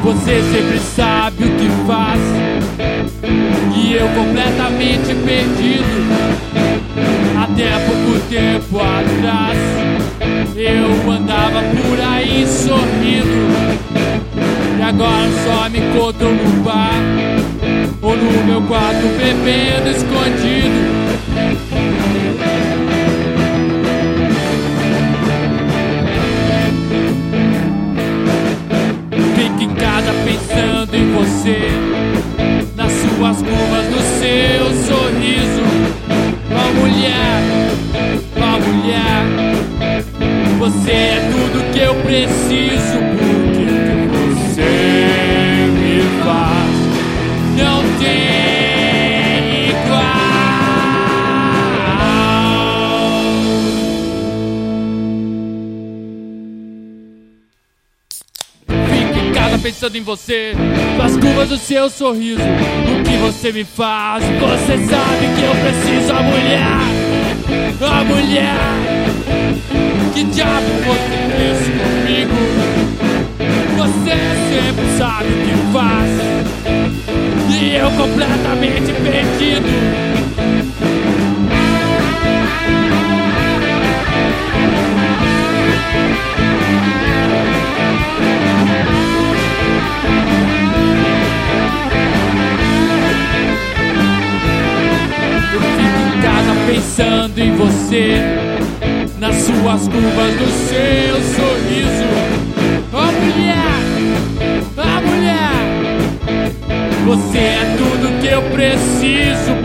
Você sempre sabe o que faz, e eu completamente perdido. Até pouco tempo atrás eu andava por aí sorrindo, e agora só me encontro no bar ou no meu quarto bebendo escondido. Fico em casa pensando em você, nas suas curvas, no seu sorriso. Ó mulher, você é tudo que eu preciso, porque o que você me faz não tem igual. Fico em casa pensando em você, nas curvas do seu sorriso. O que você me faz, você sabe que eu preciso. Ó mulher, que diabo você fez comigo? Você sempre sabe o que faz, e eu completamente perdido. Eu fico em casa pensando em você, nas suas curvas, no seu sorriso. Ó mulher, você é tudo que eu preciso,